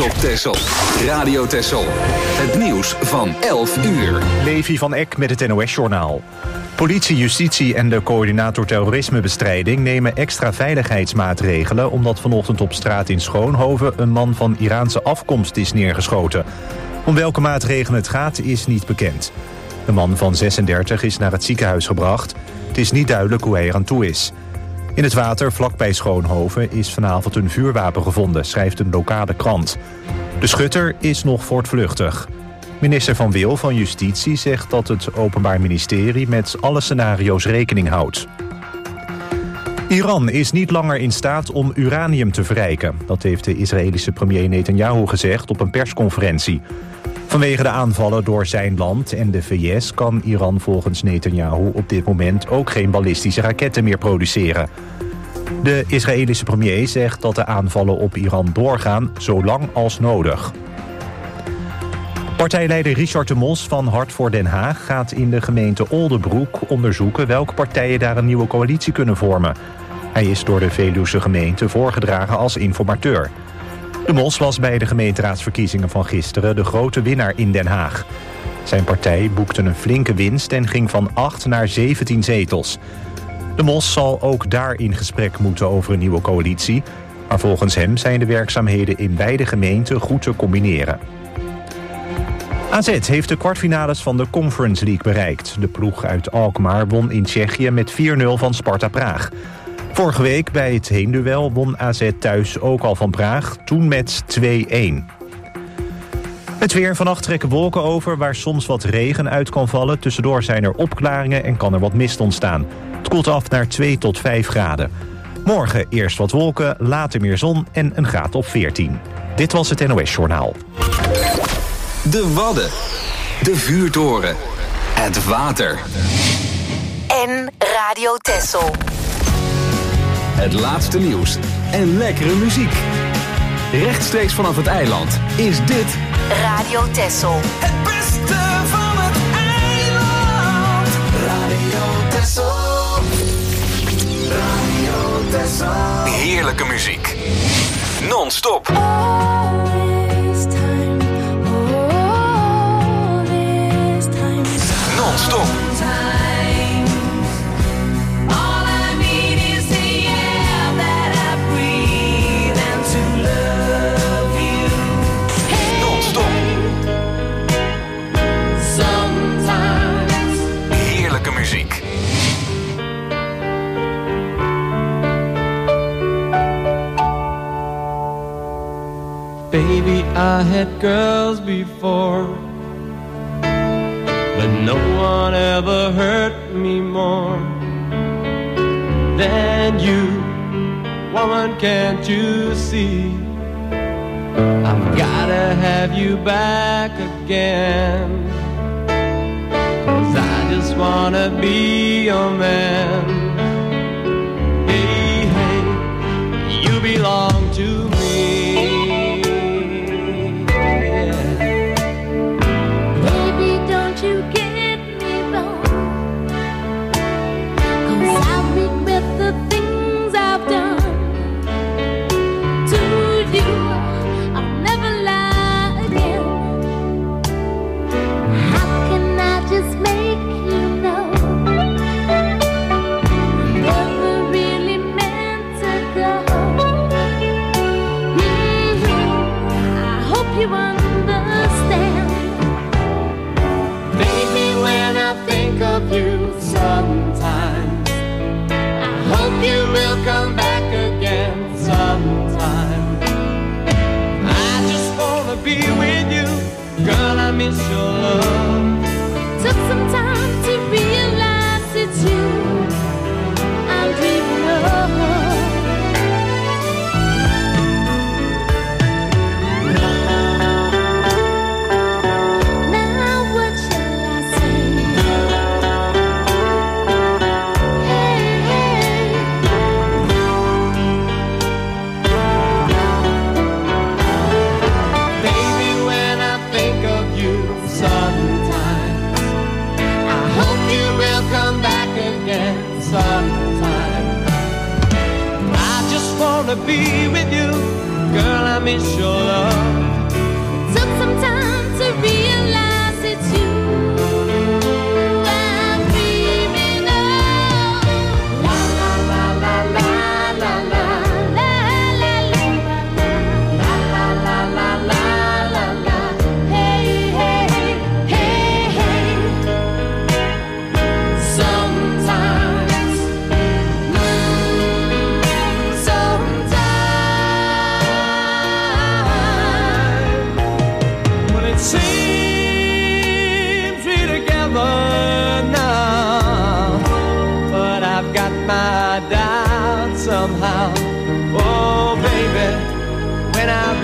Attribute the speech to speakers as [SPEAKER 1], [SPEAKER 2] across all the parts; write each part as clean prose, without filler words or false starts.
[SPEAKER 1] op Texel. Radio Texel. Het nieuws van 11 uur.
[SPEAKER 2] Levi van Eck met het NOS-journaal. Politie, justitie en de coördinator terrorismebestrijding nemen extra veiligheidsmaatregelen omdat vanochtend op straat in Schoonhoven een man van Iraanse afkomst is neergeschoten. Om welke maatregelen het gaat is niet bekend. De man van 36 is naar het ziekenhuis gebracht. Het is niet duidelijk hoe hij eraan toe is. In het water vlakbij Schoonhoven is vanavond een vuurwapen gevonden, schrijft een lokale krant. De schutter is nog voortvluchtig. Minister Van Wil van Justitie zegt dat het Openbaar Ministerie met alle scenario's rekening houdt. Iran is niet langer in staat om uranium te verrijken. Dat heeft de Israëlische premier Netanyahu gezegd op een persconferentie. Vanwege de aanvallen door zijn land en de VS kan Iran volgens Netanyahu op dit moment ook geen ballistische raketten meer produceren. De Israëlische premier zegt dat de aanvallen op Iran doorgaan zolang als nodig. Partijleider Richard de Mos van Hart voor Den Haag gaat in de gemeente Oldebroek onderzoeken welke partijen daar een nieuwe coalitie kunnen vormen. Hij is door de Veluwse gemeente voorgedragen als informateur. De Mos was bij de gemeenteraadsverkiezingen van gisteren de grote winnaar in Den Haag. Zijn partij boekte een flinke winst en ging van 8 naar 17 zetels. De Mos zal ook daar in gesprek moeten over een nieuwe coalitie. Maar volgens hem zijn de werkzaamheden in beide gemeenten goed te combineren. AZ heeft de kwartfinales van de Conference League bereikt. De ploeg uit Alkmaar won in Tsjechië met 4-0 van Sparta Praag. Vorige week bij het heenduel won AZ thuis ook al van Praag, toen met 2-1. Het weer. Vannacht trekken wolken over waar soms wat regen uit kan vallen. Tussendoor zijn er opklaringen en kan er wat mist ontstaan. Het koelt af naar 2 tot 5 graden. Morgen eerst wat wolken, later meer zon en een graad op 14. Dit was het NOS Journaal.
[SPEAKER 1] De Wadden. De vuurtoren. Het water.
[SPEAKER 3] En Radio Texel.
[SPEAKER 1] Het laatste nieuws en lekkere muziek. Rechtstreeks vanaf het eiland is dit
[SPEAKER 3] Radio Texel.
[SPEAKER 4] Het beste van het eiland. Radio Texel. Radio Texel.
[SPEAKER 1] Heerlijke muziek. Non-stop. Non-stop. Muziek.
[SPEAKER 5] Baby, I had girls before, but no one ever hurt me more than you. Woman, can't you see? I've gotta have you back again. I just wanna be your man. Hey, hey, you belong to me. Yeah.
[SPEAKER 6] Baby, don't you get me wrong, 'cause I regret the things I've done to you. I'll never lie again. How can I just make you know never really meant to go? I hope you understand.
[SPEAKER 5] Baby, when I think of you sometimes, I hope you will come back again sometime. I just wanna be with you, girl, I miss your love.
[SPEAKER 6] Took some time to realize it's you I'm dreaming of. Now what shall I say? Hey, hey.
[SPEAKER 5] Baby, when I think of you sometimes, I hope you will come back again sometime. I just wanna be with you, girl, I miss your love.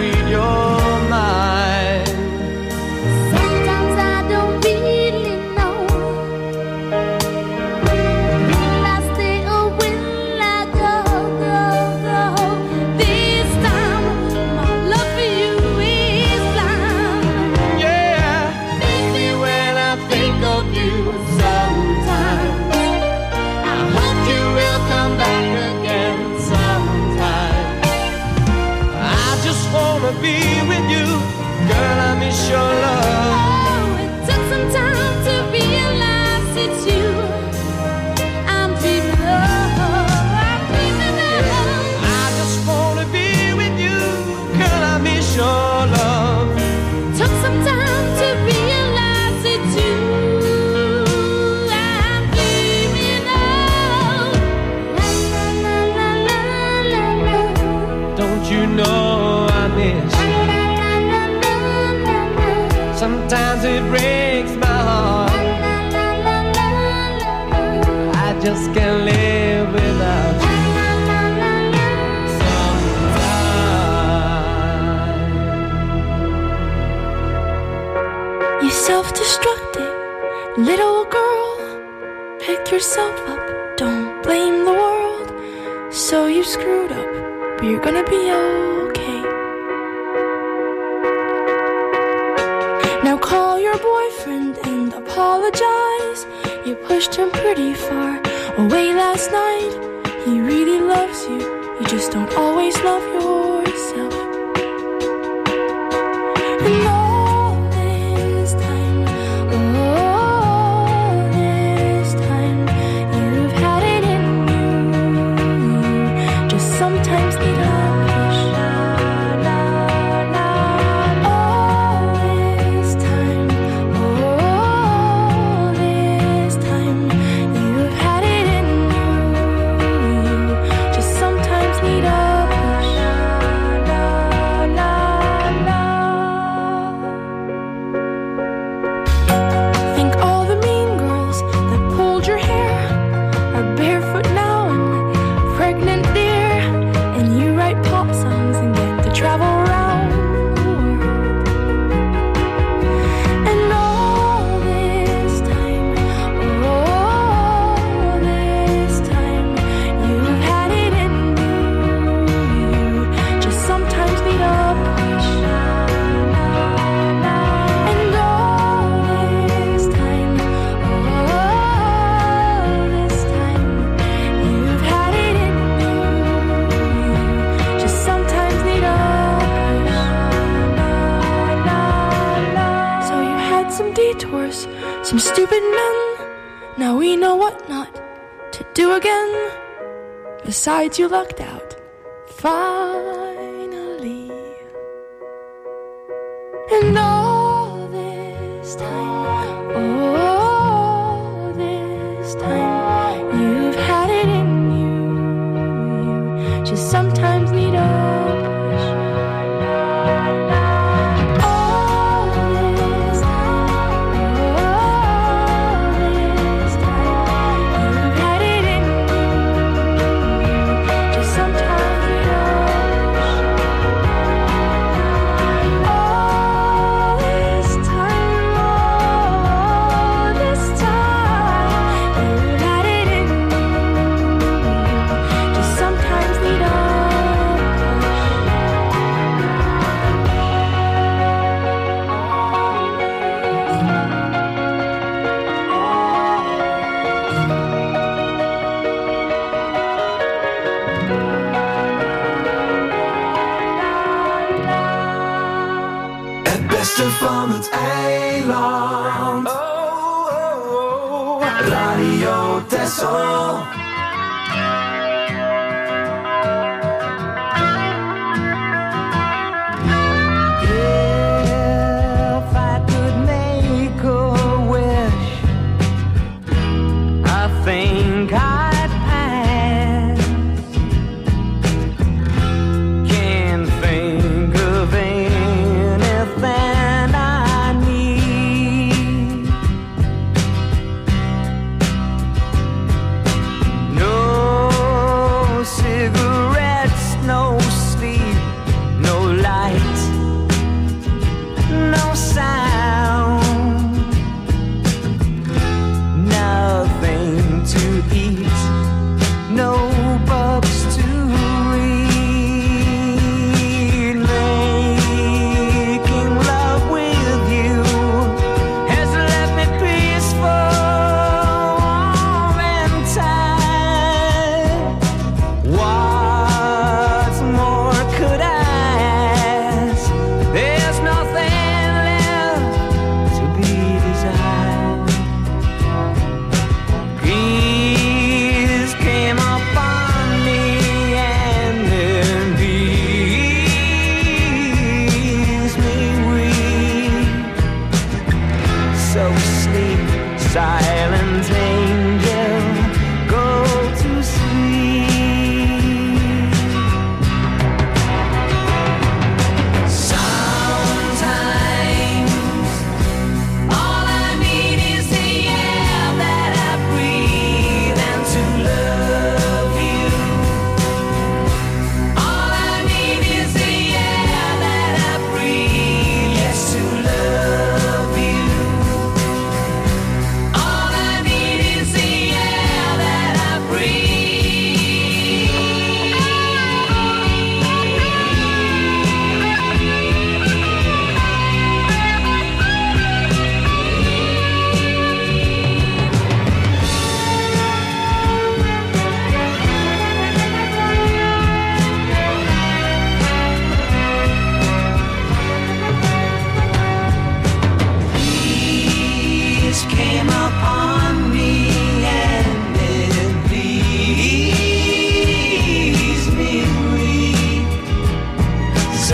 [SPEAKER 5] read your mind.
[SPEAKER 6] Sometimes I don't really know. Will I stay or will I go? This time my love for you is blind.
[SPEAKER 5] Yeah, baby, when I think of you sometimes, I hope you will come back again sometime. I just wanna be with you, girl, I miss your love.
[SPEAKER 6] Oh, it took some time to realize it's you. I'm dreaming of.
[SPEAKER 5] I just wanna be with you, girl, I miss your love.
[SPEAKER 6] Took some time to realize it's you. I'm dreaming of. La la la la la la.
[SPEAKER 5] Don't you know I miss?
[SPEAKER 6] La la la la la la.
[SPEAKER 5] Sometimes it breaks my heart.
[SPEAKER 6] La la la la la.
[SPEAKER 5] I just can't live without you.
[SPEAKER 6] You self-destructed, little girl. Pick yourself up, don't blame the world. So you screwed up, but you're gonna be okay. Now call your boyfriend and apologize. You pushed him pretty far away last night. He really loves you, you just don't always love yourself. And all this time, you've had it in you. You just sometimes need a push. All this time, you've had it in you. You just sometimes need a push. Think all the mean girls that pulled your hair are barefoot now and pregnant, dear. And you write pop songs and get to travel around the world. And all this time, you've had it in you. You just sometimes need a push. And all this time, you've had it in you. You just sometimes need a push. So you had some detours, some stupid men. Now we know what not to do again. Besides, you lucked out. Finally. And all this time, you've had it in you. You just sometimes need a push. All this time, you've had it in you. You just sometimes need a push. All this time, you've had it in you. Just sometimes need a
[SPEAKER 4] Het beste van het eiland. Radio Texel.
[SPEAKER 5] If I could make a wish, I think I'd pass. Can't think of anything I need.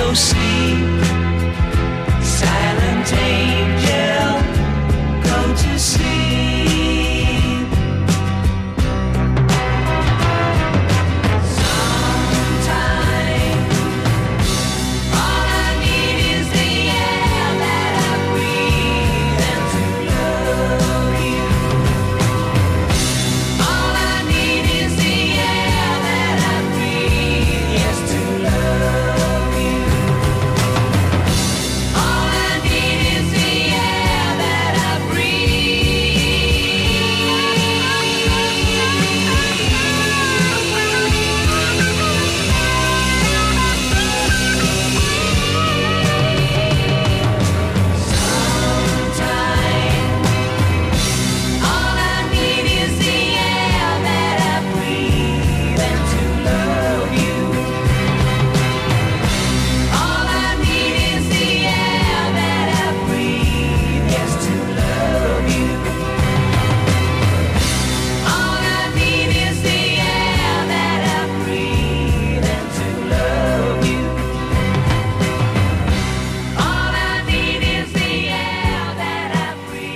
[SPEAKER 4] So sleep, silent angel, go to sleep. Sometime, all I need is the air that I breathe and to love you. All I need is the air that I breathe, yes, to love you. All I need is the air that I Sometime, all I need is the air that I breathe and to love you. All I need is the air that I breathe, yes, to love you. All I need is the air that I breathe and to love you. All I need is the air that I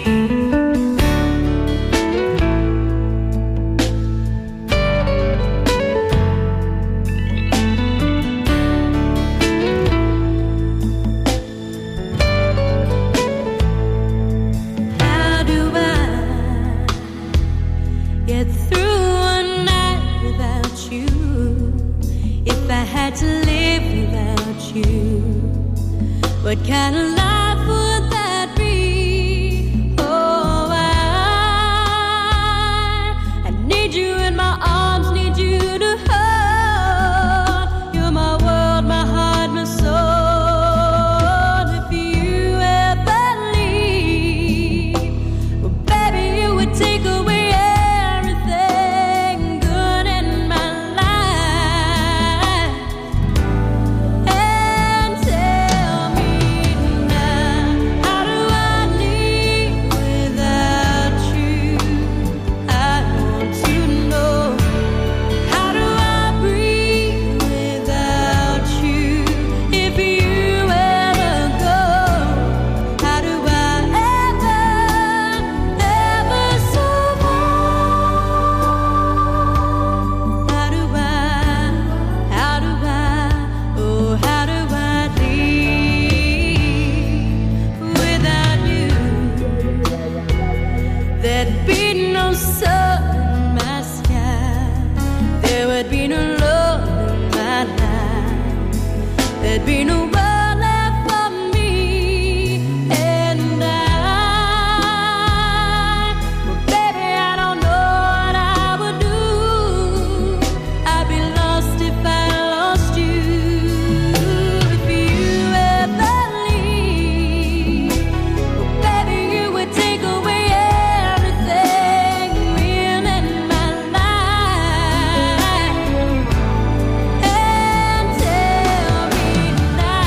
[SPEAKER 7] How do I get through a night without you? If I had to live without you, what kind of life would that be? Oh, I need you in my arms, need you to hold. You're my world, my heart, my soul. If you ever leave, well, baby, you would take away everything good in my life. And tell me now, how do I live without you? I want to know. How do I breathe without you? If you ever go, how do I ever survive? How do I, oh, how do I live without you? There'd be no sun in my sky, there would be no love in my life, there'd be no world left for me and I. Well, baby, I don't know what I would do. I'd be lost if I lost you. If you ever leave, well, baby, you would take away everything real in my life. And tell me now,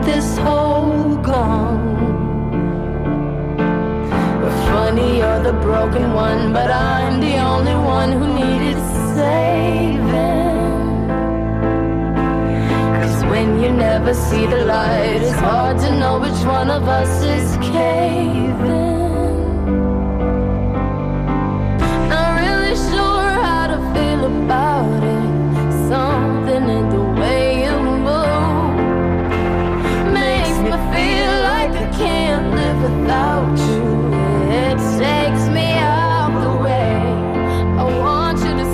[SPEAKER 6] this whole gone. Funny, you're the broken one, but I'm the only one who needed saving. 'Cause when you never see the light, it's hard to know which one of us is caving. Not really sure how to feel about it. Something in the way you move makes me feel like I can't live without you. It takes me out the way. I want you to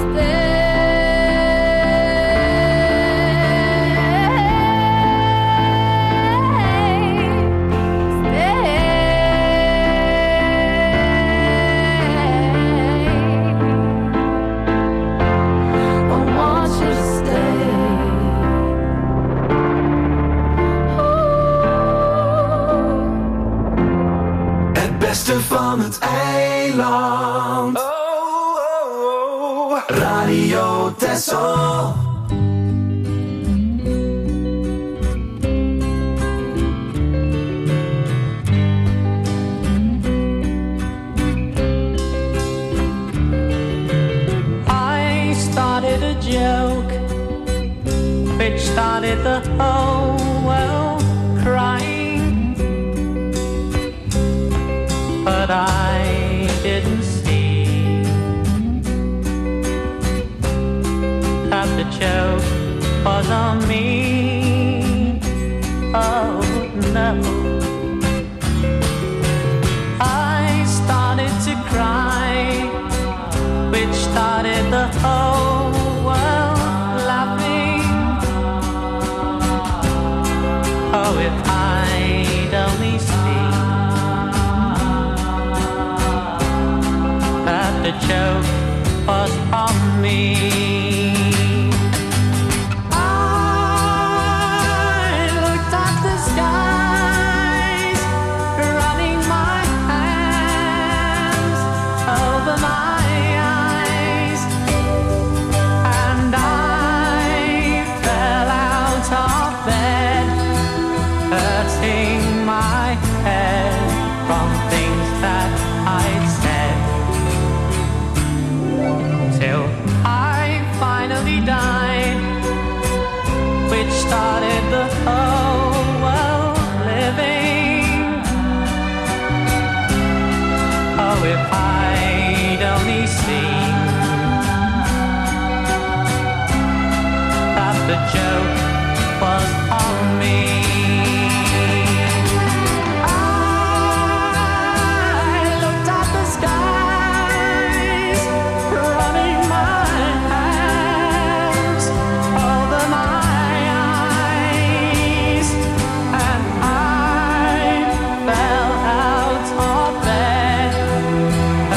[SPEAKER 1] Van het eiland. Radio Texel.
[SPEAKER 5] I started a joke which started the whole world crying, but I didn't see that the joke was on me. Oh no, I started to cry, which started the whole world laughing. Oh, if I'd only seen that the joke was on me. I looked at the skies, running my hands over my eyes, and I fell out of bed, hurting my head from things that I'd said, till I finally died, which started the whole world living. Oh, if I'd only seen that the joke was on me. I looked at the skies, running my hands over my eyes, and I fell out of bed,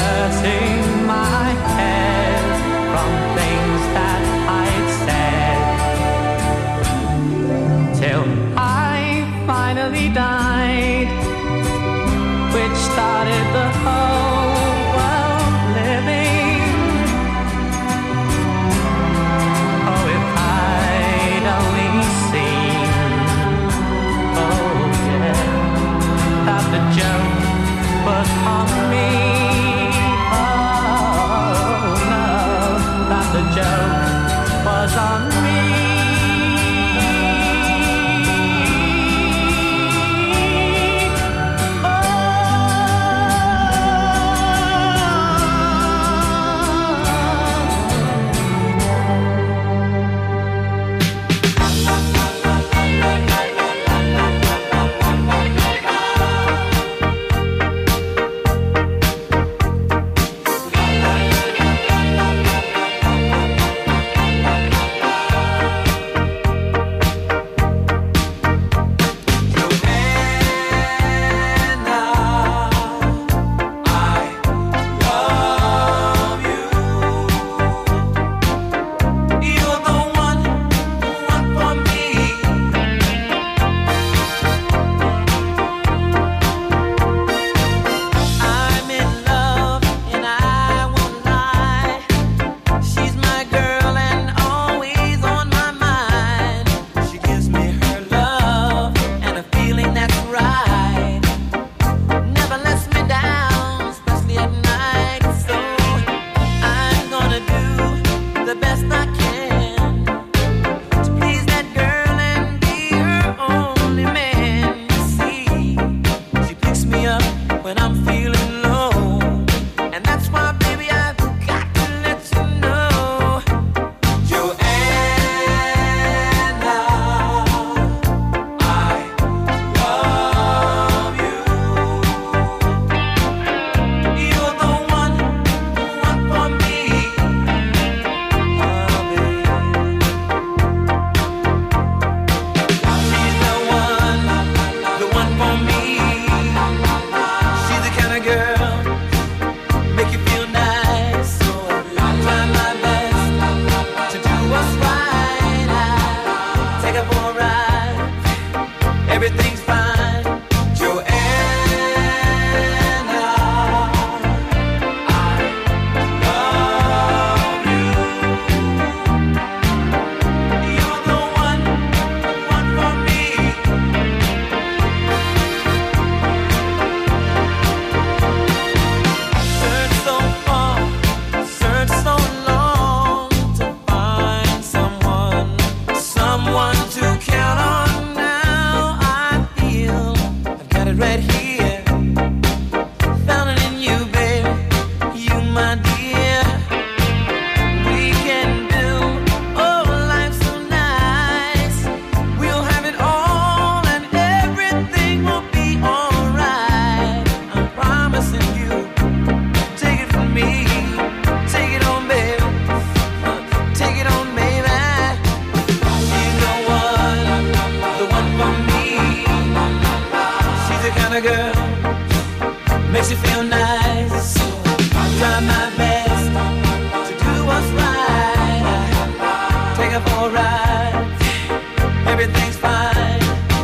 [SPEAKER 8] my dear, we can build a life so nice. We'll have it all and everything will be alright. I'm promising you. Take it from me. Take it on, baby. Take it on, baby. You know what? The one for me. She's the kind of girl makes you feel nice. I'll try my best to do what's right. Take her for a ride. Everything's fine.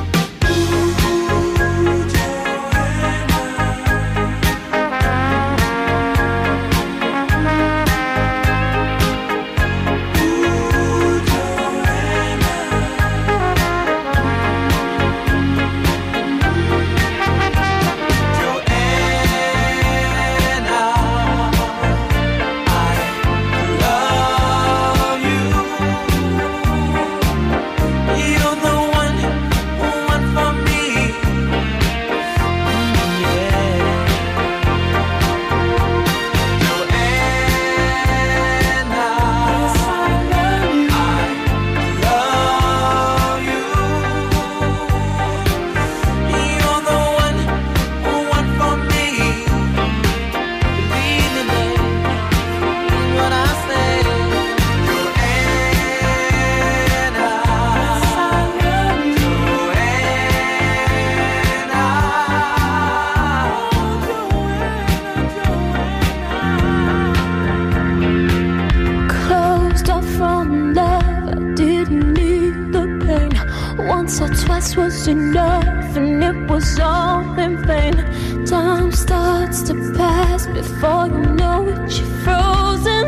[SPEAKER 6] Closed off from love, I didn't need the pain. Once or twice was enough, and it was all in vain. Time starts to pass before you know it, you're frozen.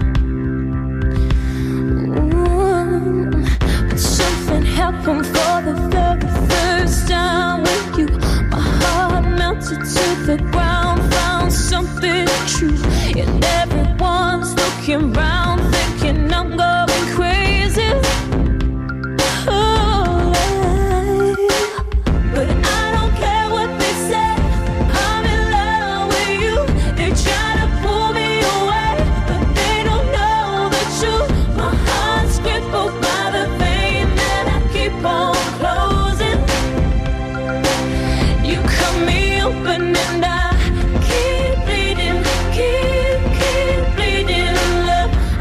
[SPEAKER 6] But something happened for the very first time with you. My heart melted to the ground, found something true. And everyone's looking round, thinking I'm going crazy. Oh, but I don't care what they say. I'm in love with you. They try to pull me away, but they don't know the truth. My heart's crippled by the pain that I keep on closing. You cut me open and I keep bleeding, keep bleeding. Love,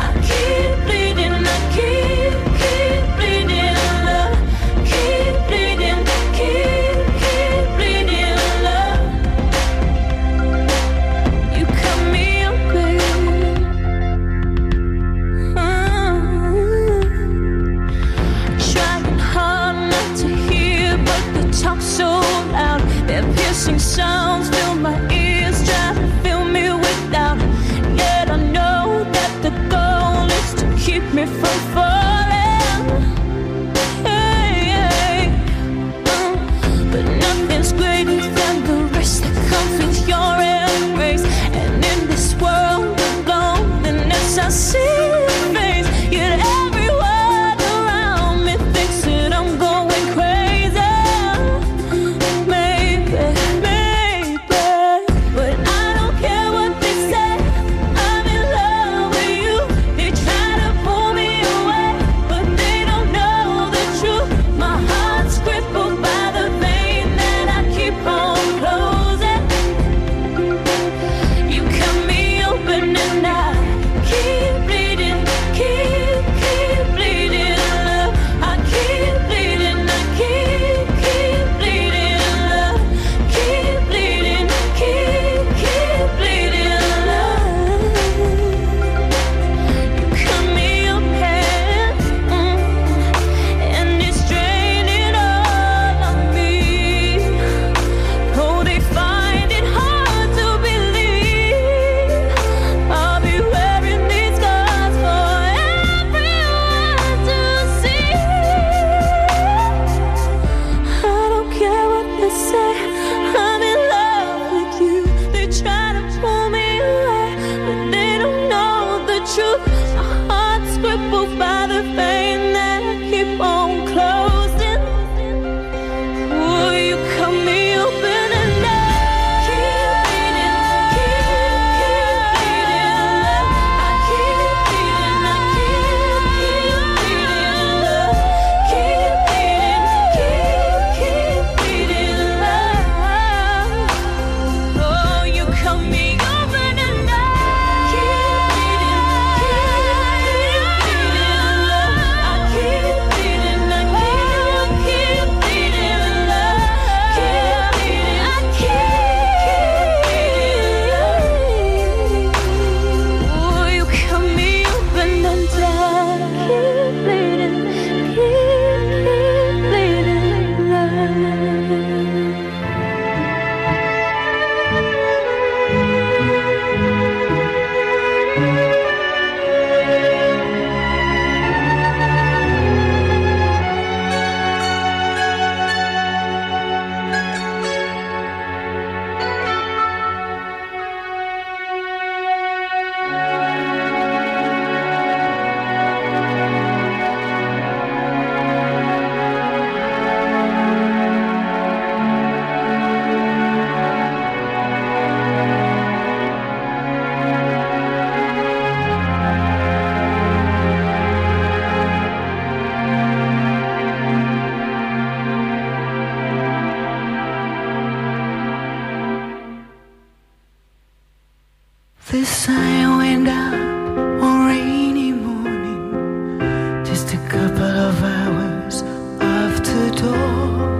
[SPEAKER 9] sun went down on rainy morning, just a couple of hours after dawn.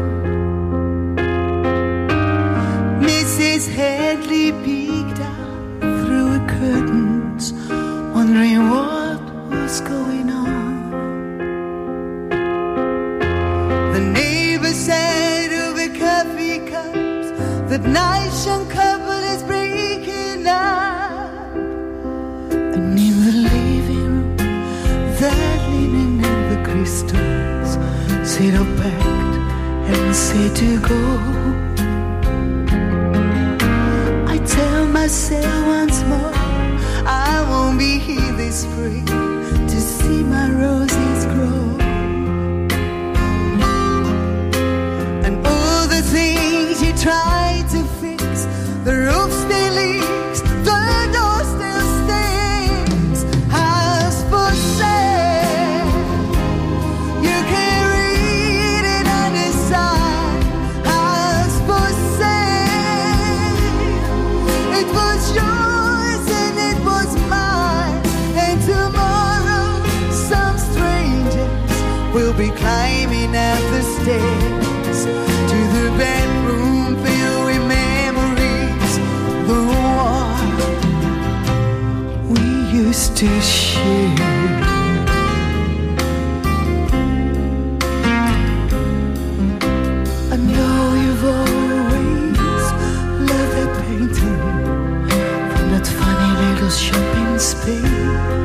[SPEAKER 9] Mrs. Hadley peeked out through the curtains, wondering what was going on. The neighbor said over coffee cups that nice young couple is breaking up. And in the living room, that linen and the crystals said all packed and said to go. I tell myself once more, I won't be here this spring to see my roses grow. And all the things you tried to fix, the roof still leaks, the door still stinks. House for sale, you can read it on the side. House for sale, it was yours and it was mine. And tomorrow some strangers will be climbing up the stairs to the bedroom filled with memories, the one we used to share. I know you've always loved that painting from that funny little shop in Spain.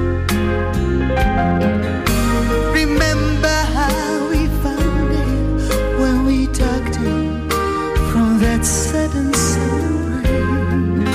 [SPEAKER 9] Remember how we found it when we tucked it from that sudden summer rain.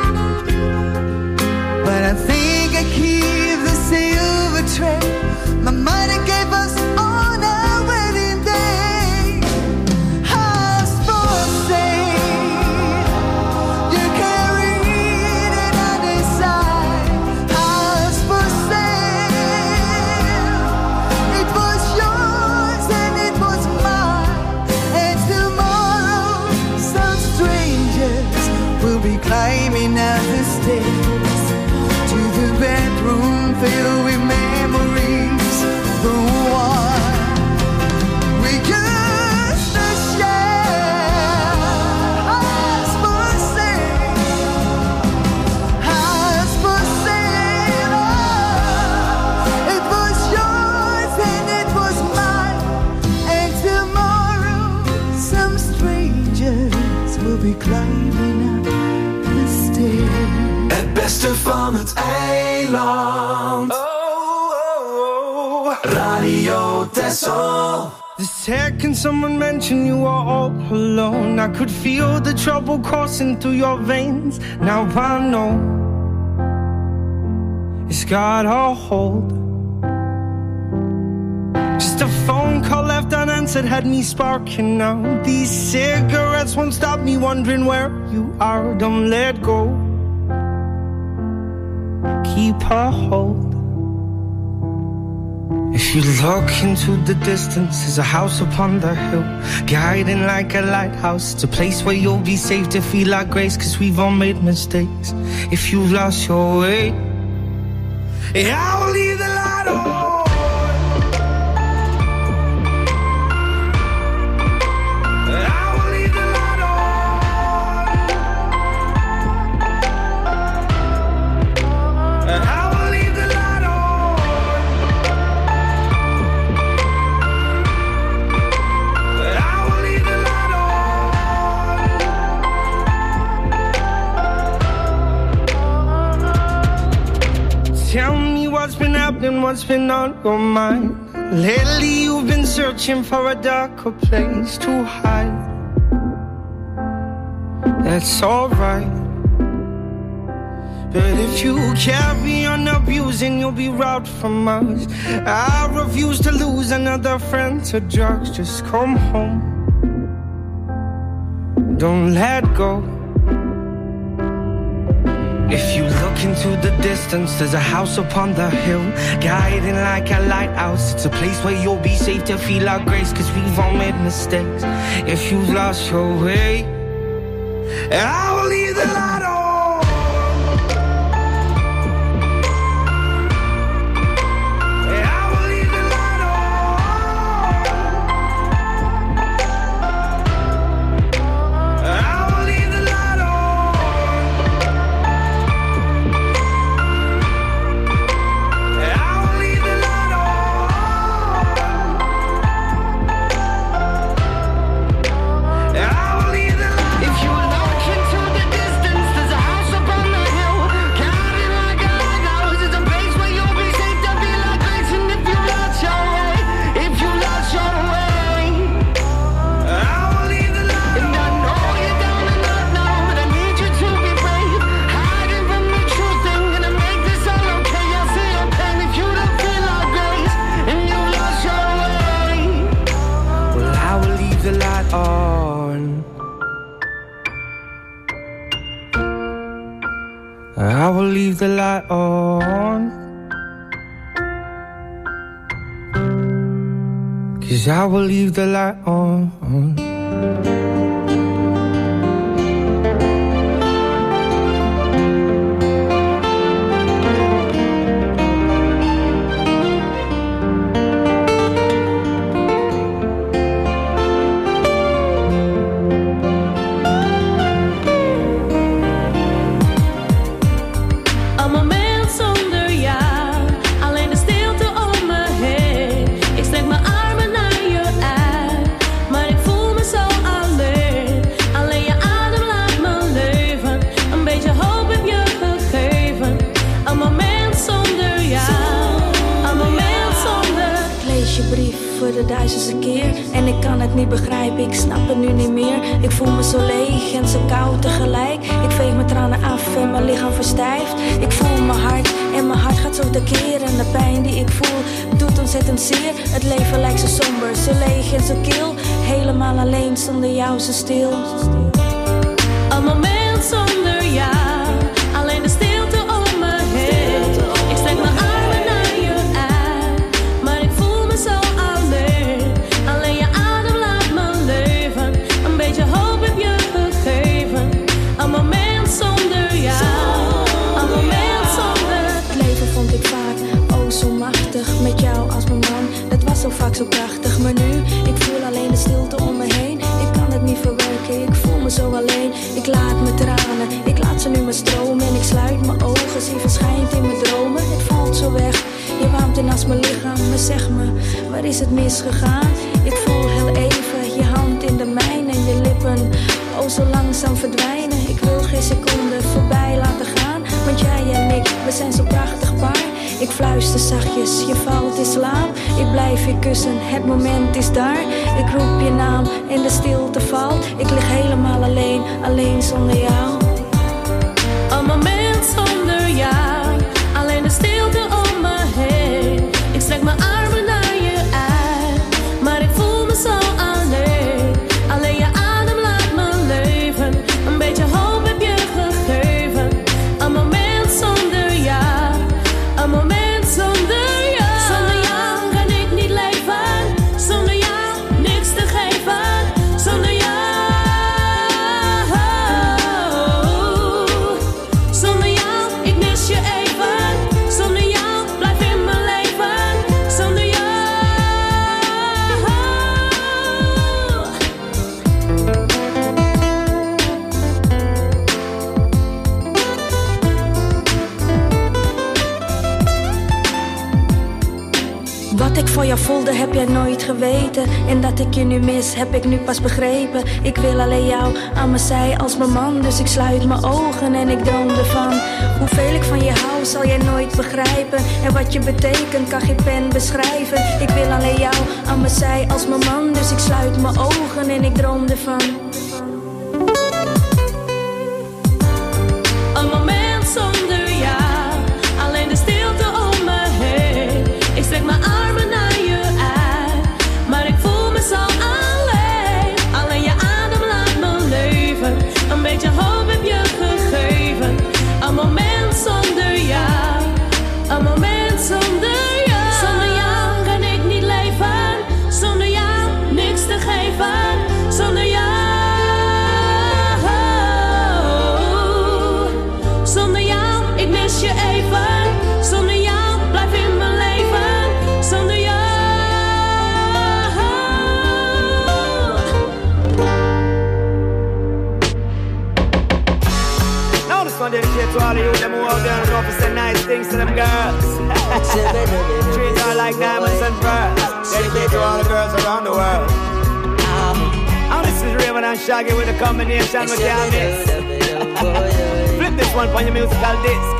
[SPEAKER 9] But I think I keep the silver tray my mother gave us on our wedding day. House for sale, you can read it on the side. House for sale, it was yours and it was mine. And tomorrow some strangers will be climbing up the stairs to the bedroom filled with memories, the one we used to share. House for sale, house for sale, oh, it was yours and it was mine. And tomorrow some strangers will be climbing up the stairs.
[SPEAKER 8] Het beste van het eiland. Radio Texel.
[SPEAKER 5] The second someone mentioned you were all alone, I could feel the trouble coursing through your veins. Now I know it's got a hold. Just a phone call left unanswered had me sparking now. These cigarettes won't stop me wondering where you are. Don't let go, keep a hold. If you look into the distance, there's a house upon the hill, guiding like a lighthouse. It's a place where you'll be safe to feel our grace, cause we've all made mistakes. If you've lost your way, I will leave the light on. Tell me what's been happening, what's been on your mind. Lately you've been searching for a darker place to hide. That's alright, but if you carry on abusing, you'll be robbed from us. I refuse to lose another friend to drugs. Just come home, don't let go. If you look into the distance, there's a house upon the hill, guiding like a lighthouse. It's a place where you'll be safe to feel our grace, cause we've all made mistakes. If you've lost your way, I will leave the light on.
[SPEAKER 10] the light on. 'Cause I will leave the light on.
[SPEAKER 6] De duizendste keer en ik kan het niet begrijpen, ik snap het nu niet meer. Ik voel me zo leeg en zo koud tegelijk. Ik veeg mijn tranen af en mijn lichaam verstijft. Ik voel mijn hart en mijn hart gaat zo tekeer. En de pijn die ik voel doet ontzettend zeer. Het leven lijkt zo somber, zo leeg en zo kil. Helemaal alleen, zonder jou zo stil. Een moment zonder jou, alleen de stilte om me heen. Ik strek mijn armen naar je uit, maar ik voel me zo alleen. Alleen je adem laat me leven, een beetje hoop heb je gegeven. Een moment zonder jou, een moment zonder. Het leven vond ik vaak, oh zo machtig. Met jou als mijn man, dat was zo vaak zo prachtig. Maar nu, ik voel alleen de stilte om me heen. Ik kan het niet verwerken, ik voel me zo alleen. Ik laat mijn tranen, ik laat ze nu maar stromen. En ik sluit mijn ogen, zie verschijnt in mijn dromen. Het valt zo weg, je warmt in als mijn lichaam. Maar zeg me, waar is het misgegaan? Ik voel heel even je hand in de mijne en je lippen, oh zo langzaam verdwijnen. Ik wil geen seconde voorbij laten gaan, want jij en ik, we zijn zo prachtig paar. Ik fluister zachtjes, je valt in slaap. Ik blijf je kussen, het moment is daar. Ik roep je naam en de stilte valt. Ik lig helemaal alleen, alleen zonder jou. Een moment zonder jou, alleen de stilte om me heen. Ik strek mijn armen naar je uit, maar ik voel me zo alleen. Alleen je adem laat me leven, een beetje hoop heb je gegeven. Een moment zonder jou, een moment zonder jou. Zonder jou kan ik niet leven, zonder jou niks te geven. Zonder jou, zonder jou, ik mis je even. Zonder jou, blijf in mijn leven. Zonder jou. Wat ik voor jou voelde heb jij nooit geweten. En dat ik je nu mis heb ik nu pas begrepen. Ik wil alleen jou aan mijn zij als mijn man. Dus ik sluit mijn ogen en ik droom ervan. Hoeveel ik van je hou zal jij nooit begrijpen. En wat je betekent kan geen pen beschrijven. Ik wil alleen jou aan mijn zij als mijn man. Dus ik sluit mijn ogen en ik droom ervan. Een moment zonder jou, alleen de stilte om me heen. Ik strek mijn armen naar je uit, maar ik voel me zo alleen. Alleen je adem laat me leven, een beetje hoop heb je gegeven. Een moment zonder jou, een moment zonder jou. Zonder jou kan ik niet leven, zonder jou niks te geven. Zonder jou, zonder jou, ik mis je even. Zonder jou, blijf in mijn leven. Zonder jou.
[SPEAKER 10] Now this one dedicated to all of you, them who out there and love to say nice things to them girls. Treat her like diamonds and pearls. Dedicated to all the girls around the world. Now this is Raymond and Shaggy with a combination with your miss. Flip this one for your musical disc.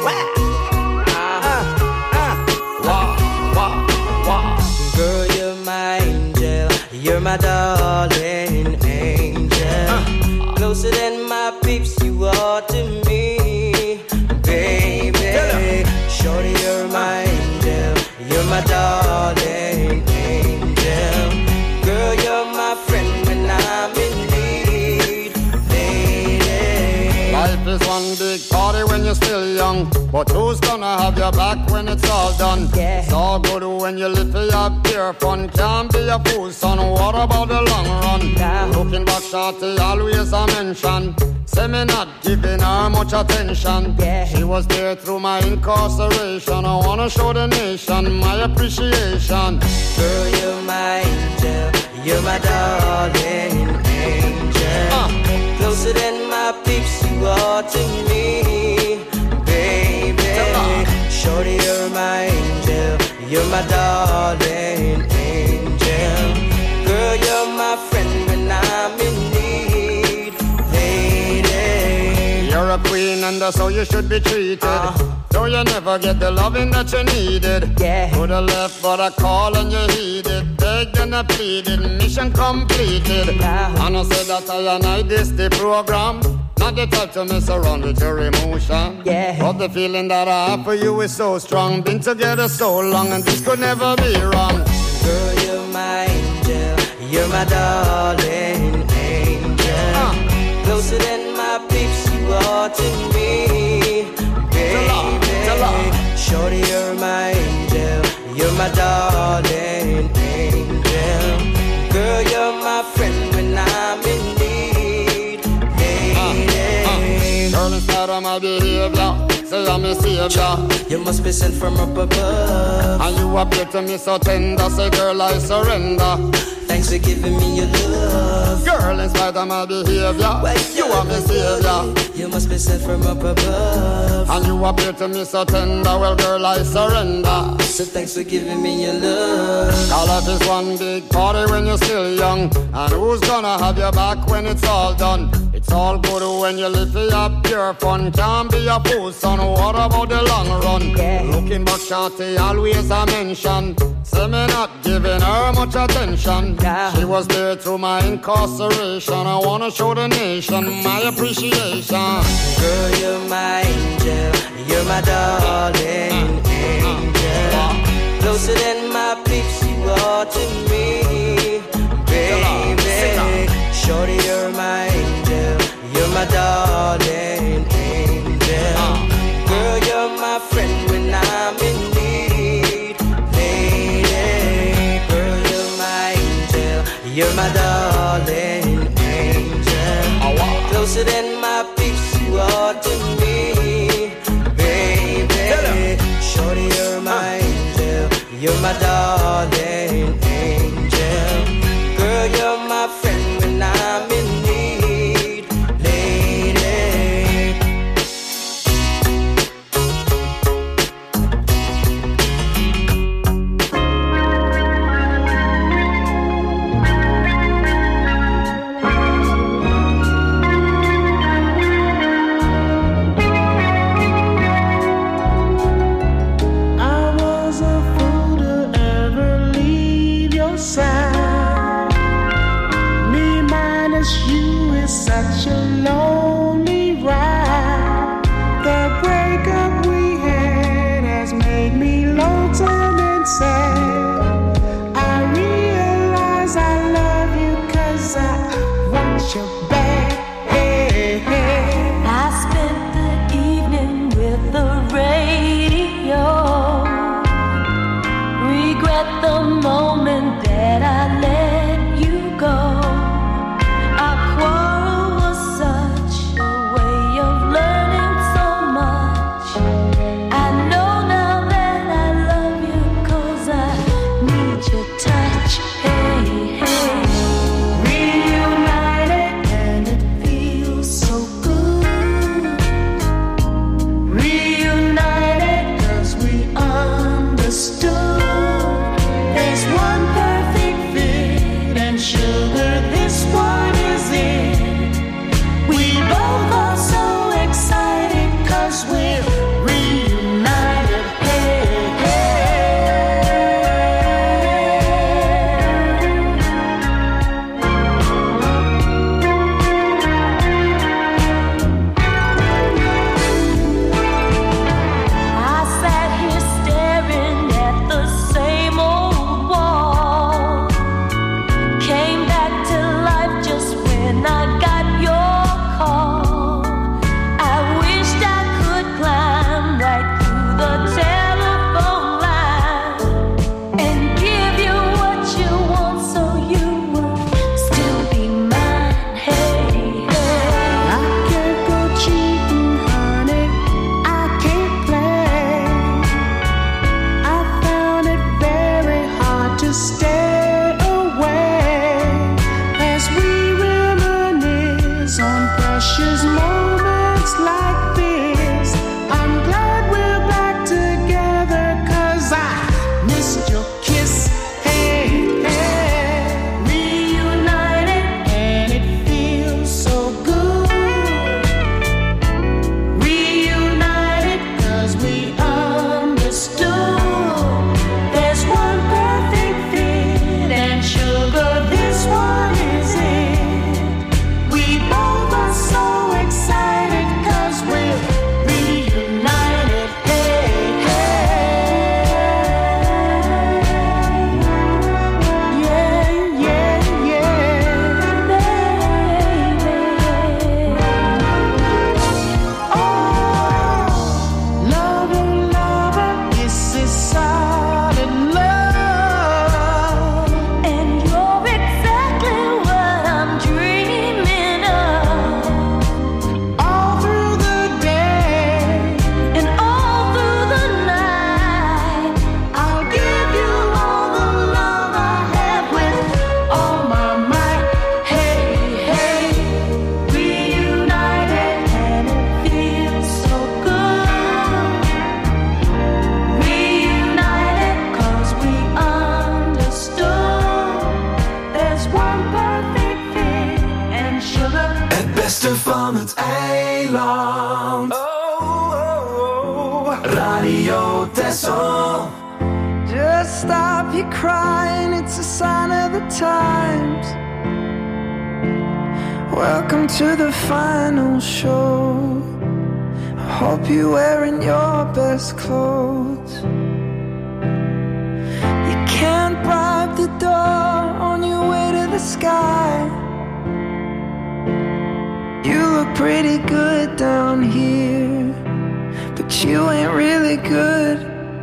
[SPEAKER 11] Girl, you're my angel, you're my darling angel. Closer than my peeps, you are to me, baby. Shorty, you're my angel, you're my darling angel. Girl, you're my friend when I'm in need, baby.
[SPEAKER 12] Life is one big party when you you're still young, but who's gonna have your back when it's all done? It's all good when you live for your pure fun. Can't be a fool, son, what about the long run? Looking back, shorty, always a mention. Say me not giving her much attention. She was there through my incarceration. I wanna show the nation my appreciation.
[SPEAKER 11] Girl, you're my angel, you're my darling angel. Closer than my peeps, you are to me, baby. Shorty, you're my angel, you're my darling angel. Girl, you're my friend when I'm in need, lady.
[SPEAKER 12] You're a queen and that's how you should be treated. Though you never get the loving that you needed. Coulda left but I call and you heeded. Begged and I pleaded, mission completed. And I said that I and I this the program. Not the type to mess around with your emotion. But the feeling that I have for you is so strong. Been together so long and this could never be wrong.
[SPEAKER 11] Girl, you're my angel, you're my darling angel. Closer than my peeps, you are to me, baby. Shorty, you're my angel, you're my darling angel. Girl, you're my friend when I'm in need, lady.
[SPEAKER 12] Girl, in spite of my behavior, say I'm a savior.
[SPEAKER 11] You must be sent from up above.
[SPEAKER 12] And you appear to me so tender. Say, girl, I surrender.
[SPEAKER 11] Thanks for giving me your love.
[SPEAKER 12] Girl, in spite of my behavior, you are my savior.
[SPEAKER 11] You must be sent from up above.
[SPEAKER 12] And you appear to me so tender. Well, girl, I surrender.
[SPEAKER 11] So thanks for giving me your love.
[SPEAKER 12] All life is one big party when you're still young. And who's gonna have your back when it's all done? It's all good when you live for your pure fun. Can't be a fool, son, what about the long run? Looking back, shorty, always a mention. Say me not giving her much attention. She was there through my incarceration. I wanna show the nation my appreciation.
[SPEAKER 11] Girl, you're my angel, you're my darling angel. Closer than my peeps, you are to me, baby. Shorty, you're my angel, you're my darling angel. Girl, you're my friend when I'm in need, lady. Girl, you're my angel, you're my darling angel. Closer than my peeps, you are to me, baby. Shorty, you're my angel, you're my darling angel. Girl, you're my friend when I'm in need, lady.
[SPEAKER 5] I was a fool to ever leave your
[SPEAKER 13] Radio Tessel.
[SPEAKER 14] Just stop your crying, it's a sign of the times. Welcome to the final show. I hope you're wearing your best clothes. You can't bribe the door on your way to the sky. You look pretty good down here, but you ain't really good.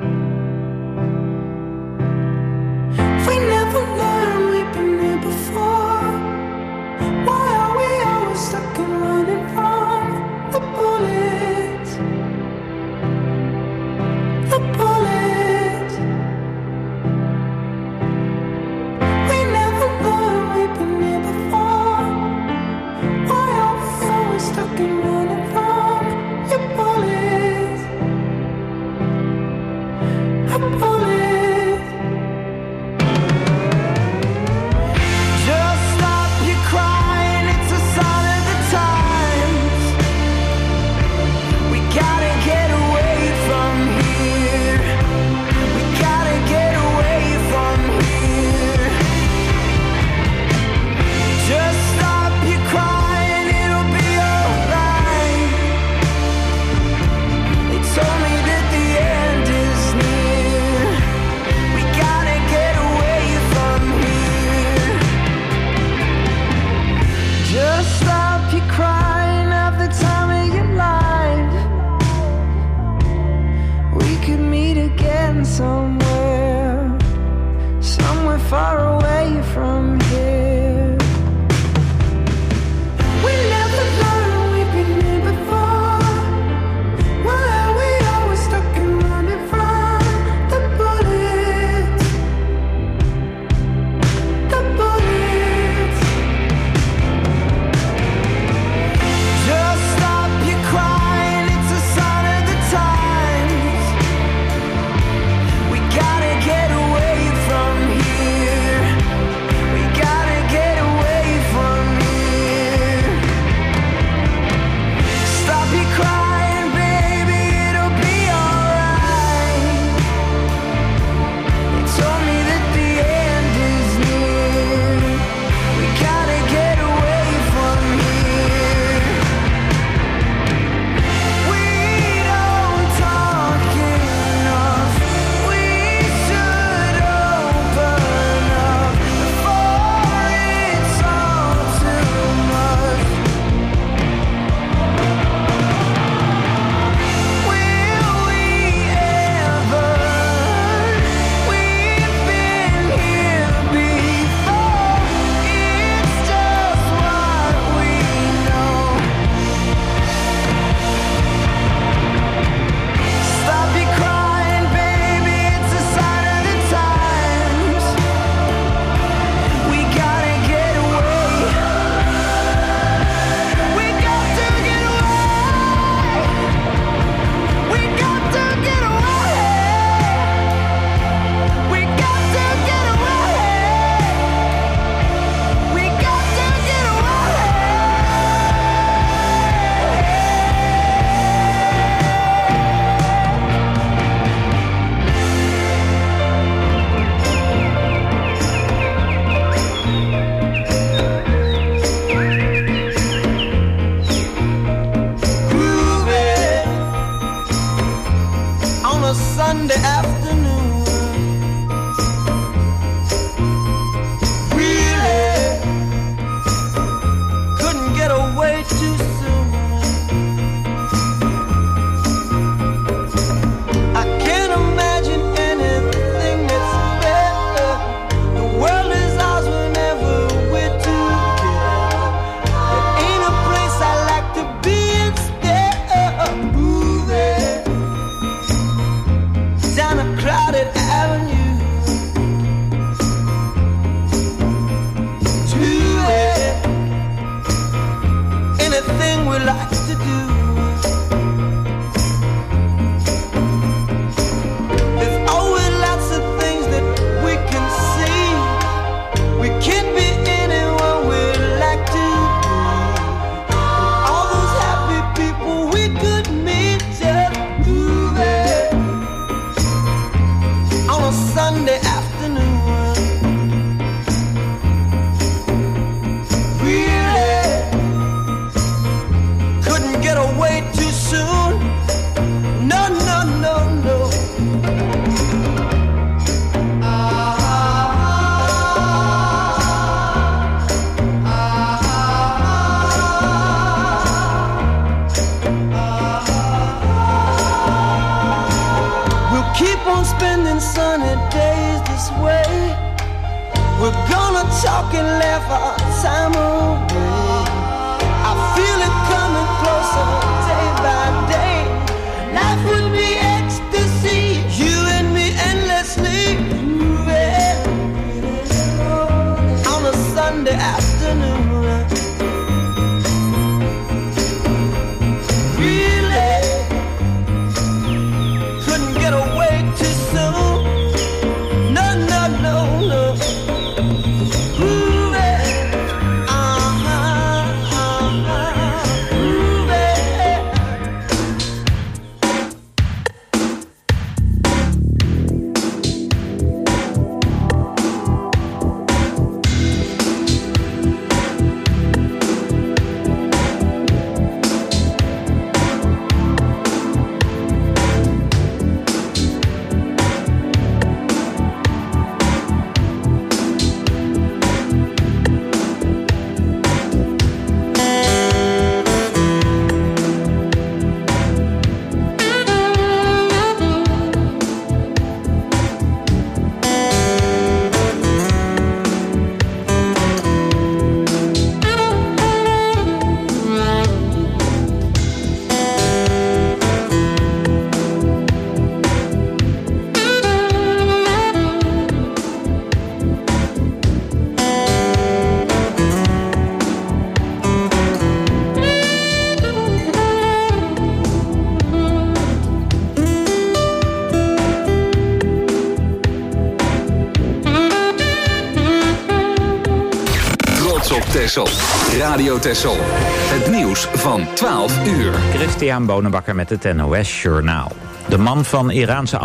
[SPEAKER 14] We never learned, we've been here before. Why are we always stuck and running from the bullets? The bullets. We never learned, we've been here before. Why are we always stuck and running from your bullets? A bullet. Just stop your crying, it's a sign of the times. We gotta get away from here. We gotta get away from here. Just stop your crying, it'll be alright. They told me that the end is near. We gotta get away from here. Just stop your crying, have the time of your life. We could meet again somewhere, somewhere far away from here. We never learned, we've been here before. Why are we always stuck and running from the bullets? The bullets. Just stop your crying, it's a sign of the times. We gotta get away from here. We gotta get away from here. Stop your crying, baby, it'll be alright. They told me that the end is near. We gotta get away from here. We don't talk enough. We should open up before it's all too much. Will we ever? We've been here before. It's just what we know. Stop your crying, baby, it's a sign of the times. We gotta get away. We got to get away. We got to get away. We got to get away. We got to get away. Groovy on a Sunday afternoon. Really couldn't get away too soon. I can't imagine anything that's better. The world is ours whenever we're together. There ain't a place I like to be instead of moving down a crowded
[SPEAKER 11] keep on spending sunny days this way. We're gonna talk and laugh our time away. I feel it coming closer day by day. Life would be ecstasy, you and me endlessly moving on a Sunday afternoon. Really couldn't get away too soon. No, no, no, no.
[SPEAKER 1] Texel. Radio Texel. Het nieuws van 12 uur.
[SPEAKER 15] Christian Bonenbakker met het NOS Journaal. De man van Iraanse